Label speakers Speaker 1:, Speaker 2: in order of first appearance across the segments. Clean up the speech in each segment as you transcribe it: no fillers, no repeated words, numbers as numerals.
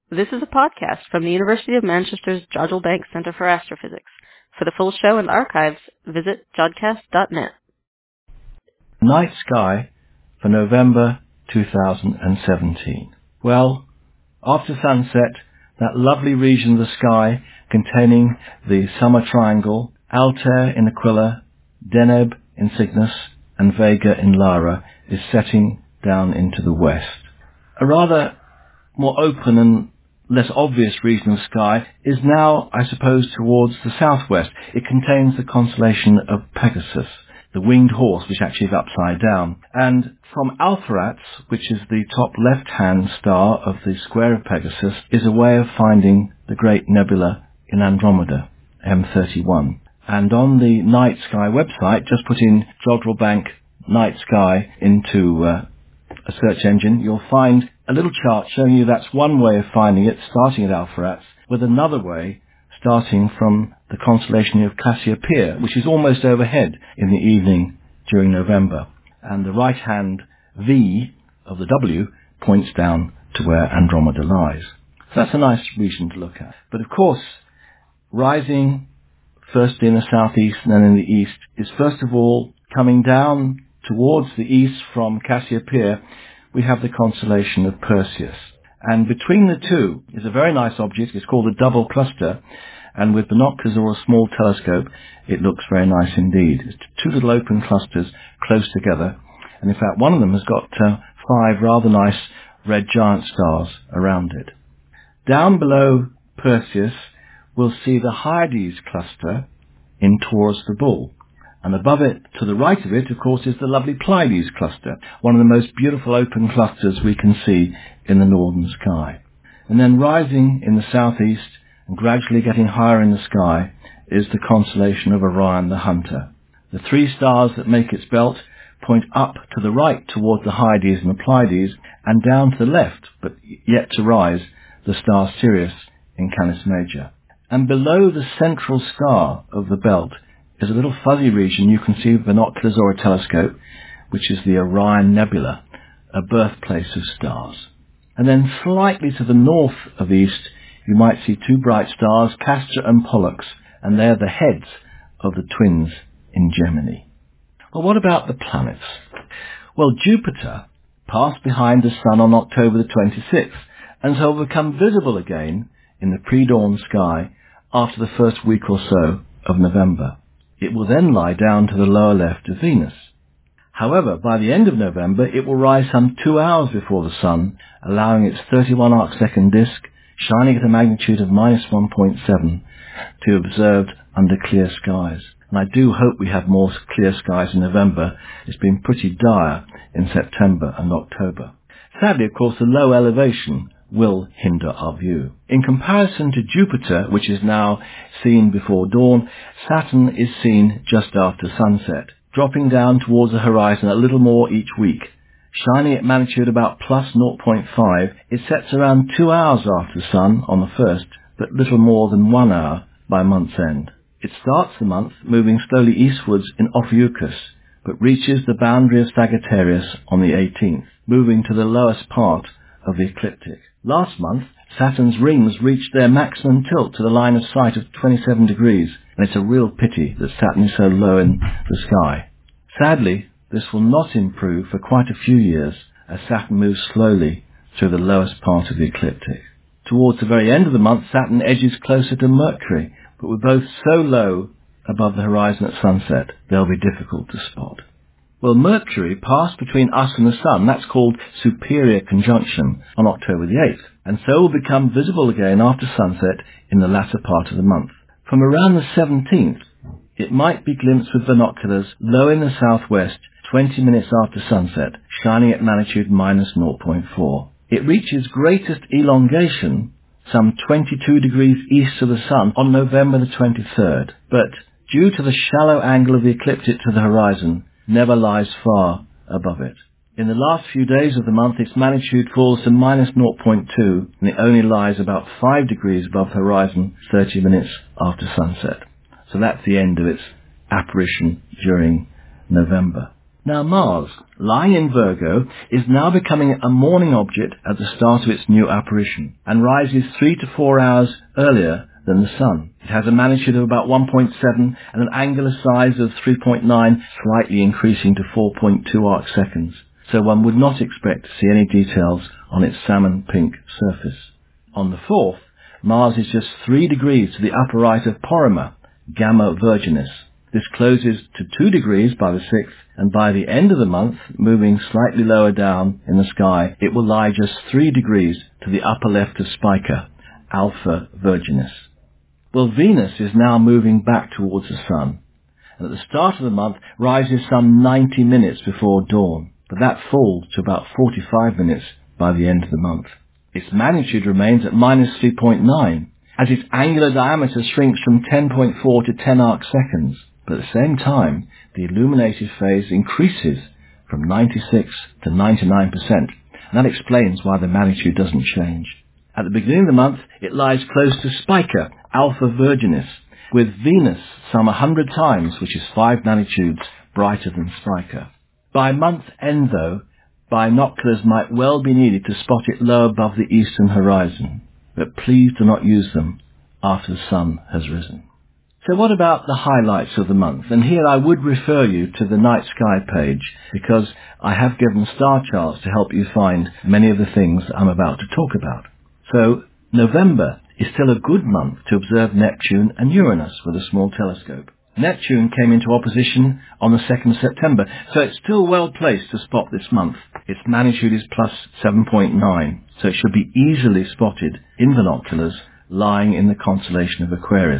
Speaker 1: This is a podcast from the University of Manchester's Jodrell Bank Centre for Astrophysics. For the full show and archives, visit jodcast.net.
Speaker 2: Night sky for November 2017. Well, after sunset, that lovely region of the sky containing the Summer Triangle, Altair in Aquila, Deneb in Cygnus, and Vega in Lara is setting down into the west. A rather more open and less obvious region of sky is now, I suppose, towards the southwest. It contains the constellation of Pegasus, the winged horse, which actually is upside down. And from Alpheratz, which is the top left-hand star of the square of Pegasus, is a way of finding the great nebula in Andromeda, M31. And on the Night Sky website, just put in Jodrell Bank Night Sky into a search engine, you'll find a little chart showing you that's one way of finding it, starting at Alpheratz, with another way starting from the constellation of Cassiopeia, which is almost overhead in the evening during November. And the right-hand V of the W points down to where Andromeda lies. So that's a nice region to look at. But of course, rising first in the southeast and then in the east is first of all coming down towards the east from Cassiopeia. We have the constellation of Perseus. And between the two is a very nice object. It's called a double cluster. And with binoculars or a small telescope, it looks very nice indeed. It's two little open clusters close together. And in fact, one of them has got 5 rather nice red giant stars around it. Down below Perseus, we'll see the Hyades cluster in Taurus the Bull. And above it, to the right of it, of course, is the lovely Pleiades cluster, one of the most beautiful open clusters we can see in the northern sky. And then rising in the southeast and gradually getting higher in the sky is the constellation of Orion the Hunter. The 3 stars that make its belt point up to the right towards the Hyades and the Pleiades, and down to the left, but yet to rise, the star Sirius in Canis Major. And below the central star of the belt is a little fuzzy region you can see with binoculars or a telescope, which is the Orion Nebula, a birthplace of stars. And then slightly to the north of the east, you might see 2 bright stars, Castor and Pollux, and they're the heads of the twins in Gemini. Well, what about the planets? Well, Jupiter passed behind the Sun on October the 26th, and so will become visible again in the pre-dawn sky after the first week or so of November. It will then lie down to the lower left of Venus. However, by the end of November, it will rise some 2 hours before the Sun, allowing its 31 arcsecond disk, shining at a magnitude of -1.7, to be observed under clear skies. And I do hope we have more clear skies in November. It's been pretty dire in September and October. Sadly, of course, the low elevation will hinder our view. In comparison to Jupiter, which is now seen before dawn, Saturn is seen just after sunset, dropping down towards the horizon a little more each week. Shining at magnitude about +0.5, it sets around 2 hours after the Sun on the first, but little more than 1 hour by month's end. It starts the month moving slowly eastwards in Ophiuchus, but reaches the boundary of Sagittarius on the 18th, moving to the lowest part of the ecliptic. Last month, Saturn's rings reached their maximum tilt to the line of sight of 27 degrees, and it's a real pity that Saturn is so low in the sky. Sadly, this will not improve for quite a few years as Saturn moves slowly through the lowest part of the ecliptic. Towards the very end of the month, Saturn edges closer to Mercury, but with both so low above the horizon at sunset, they'll be difficult to spot. Well, Mercury passed between us and the Sun, that's called superior conjunction, on October the 8th, and so will become visible again after sunset in the latter part of the month. From around the 17th, it might be glimpsed with binoculars low in the southwest 20 minutes after sunset, shining at magnitude -0.4. It reaches greatest elongation some 22 degrees east of the Sun on November the 23rd, but due to the shallow angle of the ecliptic to the horizon, never lies far above it. In the last few days of the month, its magnitude falls to -0.2, and it only lies about 5 degrees above the horizon 30 minutes after sunset. So that's the end of its apparition during November. Now Mars, lying in Virgo, is now becoming a morning object at the start of its new apparition and rises 3 to 4 hours earlier than the Sun. It has a magnitude of about 1.7 and an angular size of 3.9, slightly increasing to 4.2 arcseconds. So one would not expect to see any details on its salmon pink surface. On the 4th, Mars is just 3 degrees to the upper right of Porrima, Gamma Virginis. This closes to 2 degrees by the 6th, and by the end of the month, moving slightly lower down in the sky, it will lie just 3 degrees to the upper left of Spica, Alpha Virginis. Well, Venus is now moving back towards the Sun, and at the start of the month rises some 90 minutes before dawn, but that falls to about 45 minutes by the end of the month. Its magnitude remains at minus 3.9, as its angular diameter shrinks from 10.4 to 10 arcseconds. But at the same time, the illuminated phase increases from 96 to 99%, and that explains why the magnitude doesn't change. At the beginning of the month, it lies close to Spica, Alpha Virginis, with Venus some 100 times, which is 5 magnitudes brighter than Spica. By month end, though, binoculars might well be needed to spot it low above the eastern horizon, but please do not use them after the sun has risen. So what about the highlights of the month? And here I would refer you to the night sky page, because I have given star charts to help you find many of the things I'm about to talk about. So November is still a good month to observe Neptune and Uranus with a small telescope. Neptune came into opposition on the 2nd of September, so it's still well placed to spot this month. Its magnitude is plus 7.9, so it should be easily spotted in binoculars lying in the constellation of Aquarius.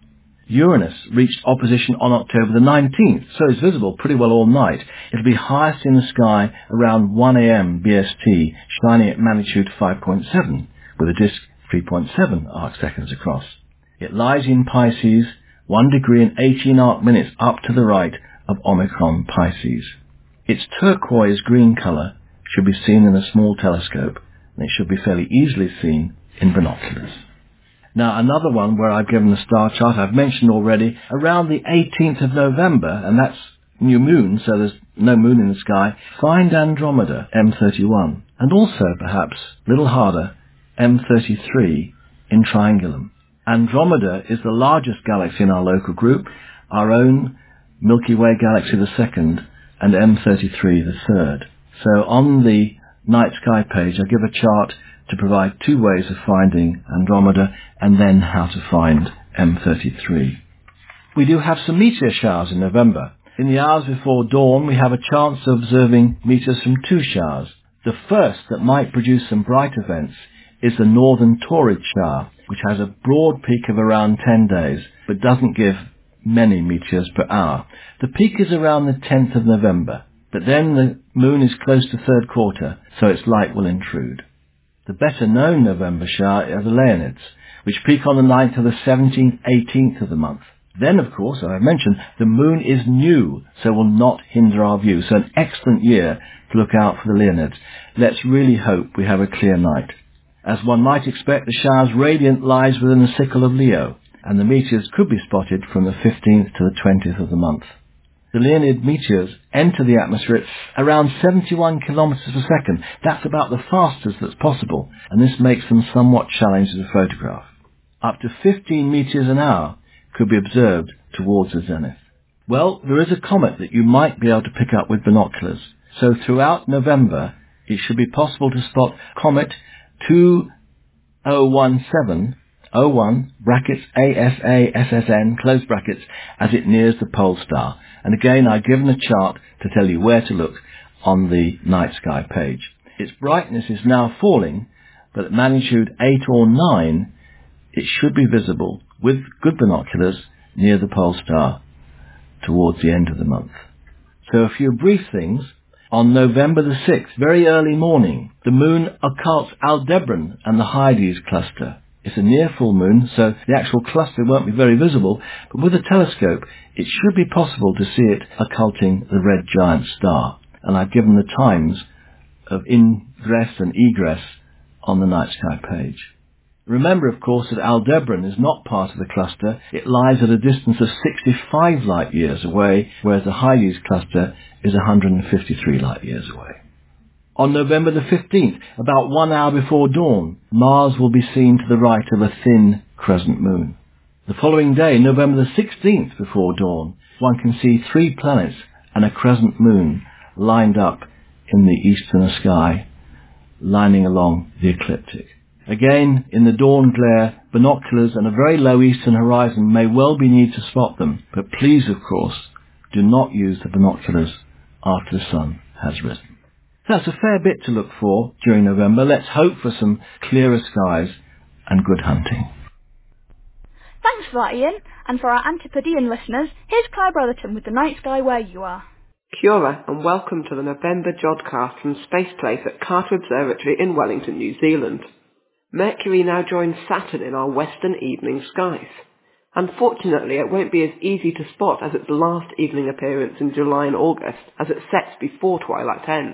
Speaker 2: Uranus reached opposition on October the 19th, so it's visible pretty well all night. It'll be highest in the sky around 1 a.m. BST, shining at magnitude 5.7, with a disk 3.7 arcseconds across. It lies in Pisces, 1 degree and 18 arc minutes up to the right of Omicron Pisces. Its turquoise green colour should be seen in a small telescope, and it should be fairly easily seen in binoculars. Now, another one where I've given a star chart, I've mentioned already, around the 18th of November, and that's new moon, so there's no moon in the sky, find Andromeda, M31, and also, perhaps, a little harder, M33 in Triangulum. Andromeda is the largest galaxy in our local group, our own Milky Way galaxy the second, and M33 the third. So on the night sky page, I give a chart to provide 2 ways of finding Andromeda and then how to find M33. We do have some meteor showers in November. In the hours before dawn, we have a chance of observing meteors from 2 showers. The first that might produce some bright events is the Northern Taurid shower, which has a broad peak of around 10 days, but doesn't give many meteors per hour. The peak is around the 10th of November, but then the moon is close to third quarter, so its light will intrude. The better-known November shower are the Leonids, which peak on the 9th to the 17th, 18th of the month. Then, of course, as I mentioned, the moon is new, so will not hinder our view. So an excellent year to look out for the Leonids. Let's really hope we have a clear night. As one might expect, the shower's radiant lies within the sickle of Leo, and the meteors could be spotted from the 15th to the 20th of the month. The Leonid meteors enter the atmosphere at around 71 kilometers per second. That's about the fastest that's possible, and this makes them somewhat challenging to photograph. Up to 15 meters an hour could be observed towards the zenith. Well, there is a comet that you might be able to pick up with binoculars. So throughout November, it should be possible to spot comet 2017-01 brackets ASASSN close brackets as it nears the pole star. And again, I've given a chart to tell you where to look on the night sky page. Its brightness is now falling, but at magnitude 8 or 9, it should be visible with good binoculars near the pole star towards the end of the month. So a few brief things. On November the 6th, very early morning, the moon occults Aldebaran and the Hyades cluster. It's a near full moon, so the actual cluster won't be very visible, but with a telescope, it should be possible to see it occulting the red giant star. And I've given the times of ingress and egress on the night sky page. Remember, of course, that Aldebaran is not part of the cluster. It lies at a distance of 65 light years away, whereas the Hyades cluster is 153 light years away. On November the 15th, about 1 hour before dawn, Mars will be seen to the right of a thin crescent moon. The following day, November the 16th before dawn, one can see 3 planets and a crescent moon lined up in the eastern sky, lining along the ecliptic. Again, in the dawn glare, binoculars and a very low eastern horizon may well be needed to spot them, but please, of course, do not use the binoculars after the sun has risen. So that's a fair bit to look for during November. Let's hope for some clearer skies and good hunting.
Speaker 3: Thanks for that, Ian. And for our Antipodean listeners, here's Claire Brotherton with the night sky where you are.
Speaker 4: Kia ora and welcome to the November Jodcast from Space Place at Carter Observatory in Wellington, New Zealand. Mercury now joins Saturn in our western evening skies. Unfortunately, it won't be as easy to spot as its last evening appearance in July and August, as it sets before twilight ends.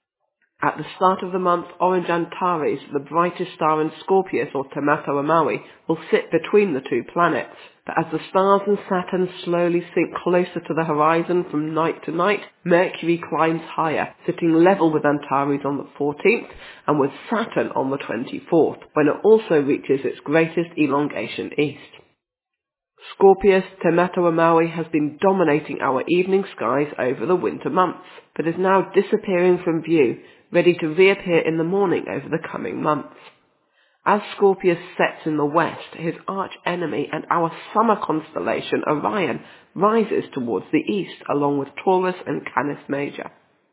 Speaker 4: At the start of the month, Orange Antares, the brightest star in Scorpius or Te Matou Maui, will sit between the two planets. But as the stars and Saturn slowly sink closer to the horizon from night to night, Mercury climbs higher, sitting level with Antares on the 14th and with Saturn on the 24th, when it also reaches its greatest elongation east. Scorpius Te Matou Maui has been dominating our evening skies over the winter months, but is now disappearing from view, ready to reappear in the morning over the coming months. As Scorpius sets in the west, his arch-enemy and our summer constellation Orion rises towards the east along with Taurus and Canis Major.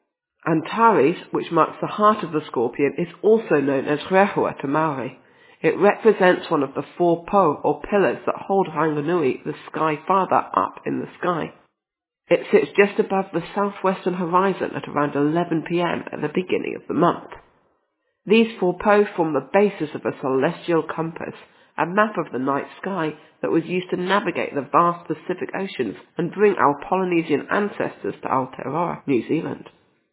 Speaker 4: Antares, which marks the heart of the Scorpion, is also known as Rehua to Maori. It represents one of the 4 po, or pillars, that hold Ranganui, the sky father, up in the sky. It sits just above the southwestern horizon at around 11 p.m. at the beginning of the month. These 4 po form the basis of a celestial compass, a map of the night sky that was used to navigate the vast Pacific Oceans and bring our Polynesian ancestors to Aotearoa, New Zealand.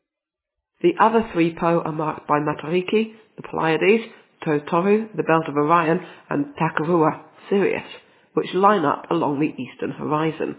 Speaker 4: The other 3 po are marked by Matariki, the Pleiades, Tautoru, the belt of Orion, and Takarua, Sirius, which line up along the eastern horizon.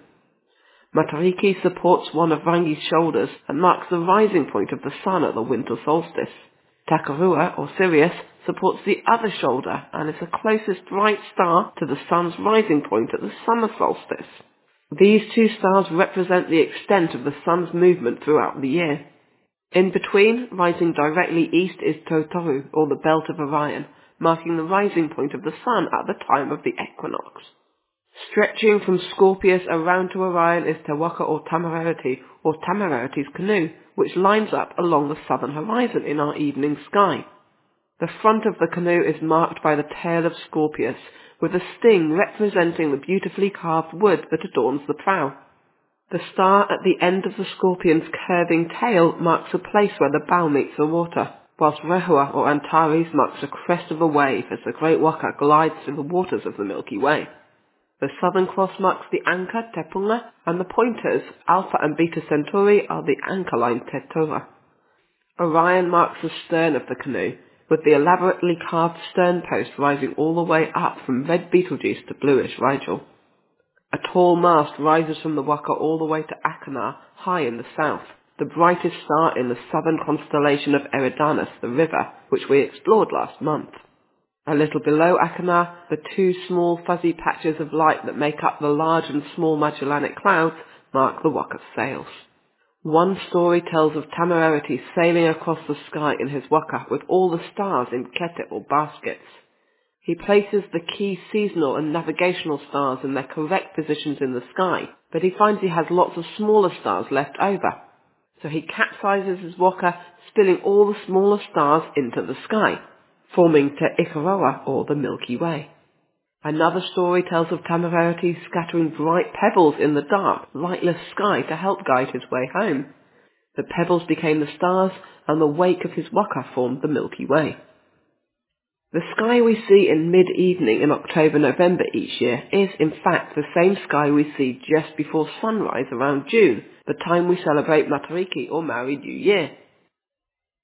Speaker 4: Matariki supports one of Rangi's shoulders and marks the rising point of the sun at the winter solstice. Takarua, or Sirius, supports the other shoulder and is the closest bright star to the sun's rising point at the summer solstice. These 2 stars represent the extent of the sun's movement throughout the year. In between, rising directly east, is Tautoru, or the belt of Orion, marking the rising point of the sun at the time of the equinox. Stretching from Scorpius around to Orion is Te Waka or Tamarereti, or Tamarereti's canoe, which lines up along the southern horizon in our evening sky. The front of the canoe is marked by the tail of Scorpius, with a sting representing the beautifully carved wood that adorns the prow. The star at the end of the Scorpion's curving tail marks a place where the bow meets the water, whilst Rehua or Antares marks the crest of a wave as the Great Waka glides through the waters of the Milky Way. The Southern Cross marks the anchor, Te Punga, and the pointers, Alpha and Beta Centauri, are the anchor line, Te Tora. Orion marks the stern of the canoe, with the elaborately carved stern post rising all the way up from red Betelgeuse to bluish Rigel. A tall mast rises from the Waka all the way to Achernar, high in the south, the brightest star in the southern constellation of Eridanus, the river, which we explored last month. A little below Achernar, the 2 small fuzzy patches of light that make up the large and small Magellanic Clouds mark the Waka's sails. One story tells of Tamarereti sailing across the sky in his Waka with all the stars in kete or baskets. He places the key seasonal and navigational stars in their correct positions in the sky, but he finds he has lots of smaller stars left over. So he capsizes his Waka, spilling all the smaller stars into the sky, forming Te Ikaroa, or the Milky Way. Another story tells of Tamarereti scattering bright pebbles in the dark, lightless sky to help guide his way home. The pebbles became the stars, and the wake of his Waka formed the Milky Way. The sky we see in mid-evening in October-November each year is, in fact, the same sky we see just before sunrise around June, the time we celebrate Matariki or Maori New Year.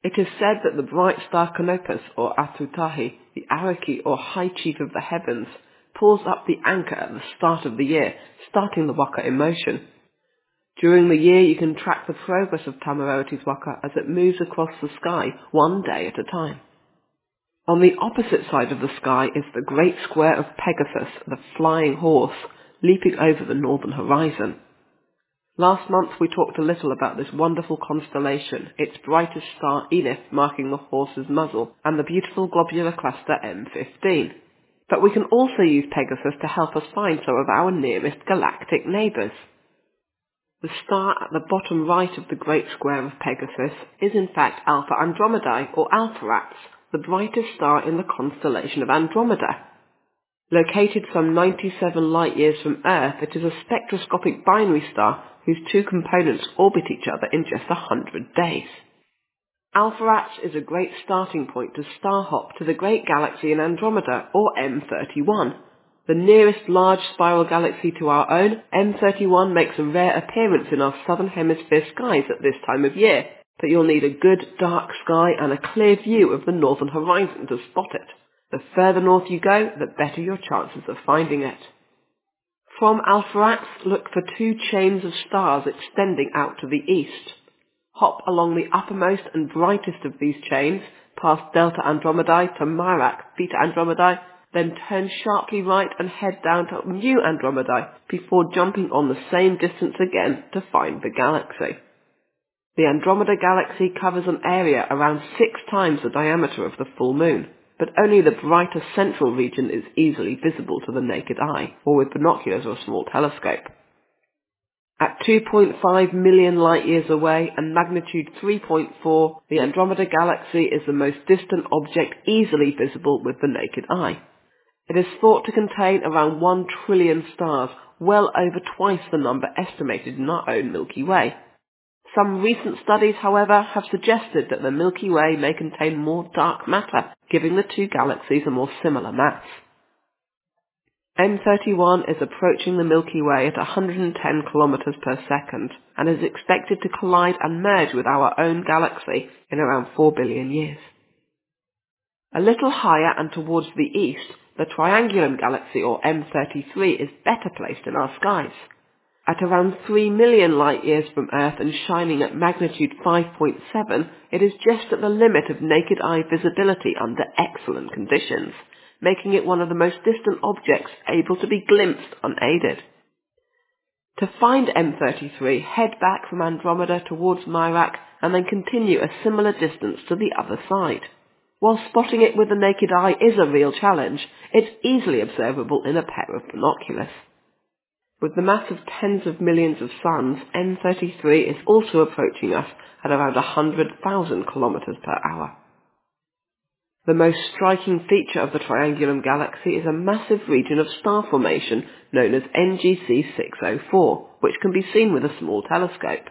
Speaker 4: It is said that the bright star Canopus, or Atutahi, the Araki or High Chief of the heavens, pulls up the anchor at the start of the year, starting the waka in motion. During the year you can track the progress of Tamaroti's waka as it moves across the sky, one day at a time. On the opposite side of the sky is the great square of Pegasus, the flying horse, leaping over the northern horizon. Last month we talked a little about this wonderful constellation, its brightest star Enif marking the horse's muzzle, and the beautiful globular cluster M15. But we can also use Pegasus to help us find some of our nearest galactic neighbours. The star at the bottom right of the great square of Pegasus is in fact Alpha Andromedae, or Alpheratz, the brightest star in the constellation of Andromeda. Located some 97 light-years from Earth, it is a spectroscopic binary star whose two components orbit each other in just 100 days. Alpheratz is a great starting point to star hop to the great galaxy in Andromeda, or M31. The nearest large spiral galaxy to our own, M31 makes a rare appearance in our southern hemisphere skies at this time of year, but you'll need a good dark sky and a clear view of the northern horizon to spot it. The further north you go, the better your chances of finding it. From Alpheratz, look for two chains of stars extending out to the east. Hop along the uppermost and brightest of these chains, past Delta Andromedae to Mirac, Beta Andromedae, then turn sharply right and head down to Mu Andromedae before jumping on the same distance again to find the galaxy. The Andromeda Galaxy covers an area around 6 times the diameter of the full moon, but only the brighter central region is easily visible to the naked eye, or with binoculars or a small telescope. At 2.5 million light-years away and magnitude 3.4, the Andromeda Galaxy is the most distant object easily visible with the naked eye. It is thought to contain around 1 trillion stars, well over twice the number estimated in our own Milky Way. Some recent studies, however, have suggested that the Milky Way may contain more dark matter, giving the two galaxies a more similar mass. M31 is approaching the Milky Way at 110 kilometers per second and is expected to collide and merge with our own galaxy in around 4 billion years. A little higher and towards the east, the Triangulum Galaxy, or M33, is better placed in our skies. At around 3 million light-years from Earth and shining at magnitude 5.7, it is just at the limit of naked eye visibility under excellent conditions, making it one of the most distant objects able to be glimpsed unaided. To find M33, head back from Andromeda towards Mirac and then continue a similar distance to the other side. While spotting it with the naked eye is a real challenge, it's easily observable in a pair of binoculars. With the mass of tens of millions of suns, M33 is also approaching us at around 100,000 kilometers per hour. The most striking feature of the Triangulum Galaxy is a massive region of star formation known as NGC 604, which can be seen with a small telescope.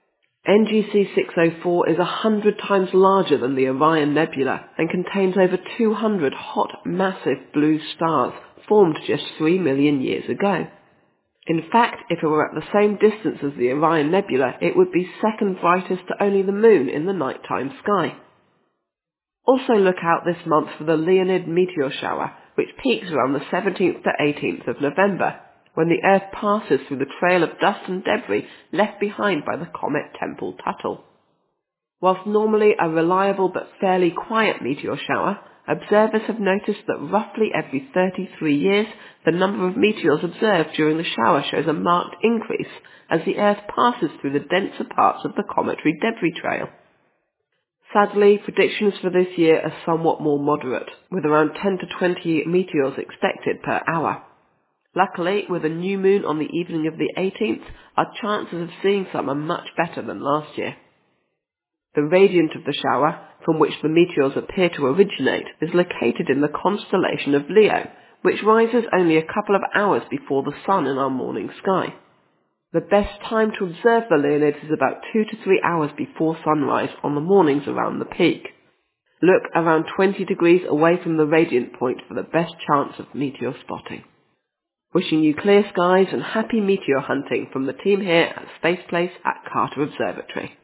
Speaker 4: NGC 604 is 100 times larger than the Orion Nebula and contains over 200 hot, massive blue stars formed just 3 million years ago. In fact, if it were at the same distance as the Orion Nebula, it would be second brightest to only the Moon in the nighttime sky. Also look out this month for the Leonid meteor shower, which peaks around the 17th to 18th of November, when the Earth passes through the trail of dust and debris left behind by the comet Tempel-Tuttle. Whilst normally a reliable but fairly quiet meteor shower, observers have noticed that roughly every 33 years, the number of meteors observed during the shower shows a marked increase as the Earth passes through the denser parts of the cometary debris trail. Sadly, predictions for this year are somewhat more moderate, with around 10 to 20 meteors expected per hour. Luckily, with a new moon on the evening of the 18th, our chances of seeing some are much better than last year. The radiant of the shower, from which the meteors appear to originate, is located in the constellation of Leo, which rises only a couple of hours before the sun in our morning sky. The best time to observe the Leonids is about 2 to 3 hours before sunrise on the mornings around the peak. Look around 20 degrees away from the radiant point for the best chance of meteor spotting. Wishing you clear skies and happy meteor hunting from the team here at Space Place at Carter Observatory.